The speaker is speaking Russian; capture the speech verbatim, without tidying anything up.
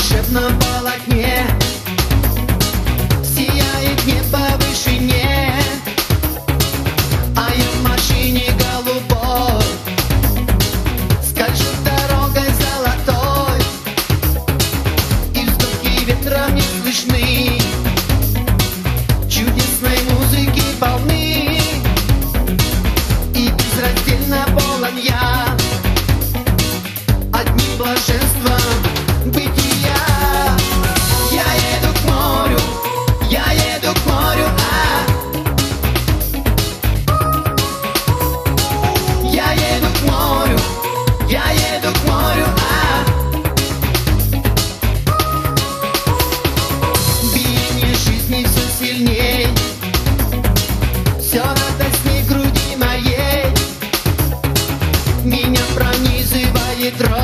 волшебном полотне сияет небо в вышине, а я в машине голубой скольжу дорогой золотой, и вздохи ветра не слышны, чудесной музыки полны, и безраздельно полон я одним блаженством бытия. Я еду к морю, я еду к морю, а я еду к морю, я еду к морю, а биение жизни все сильней, все радостней в груди моей, меня пронизывает дрожь.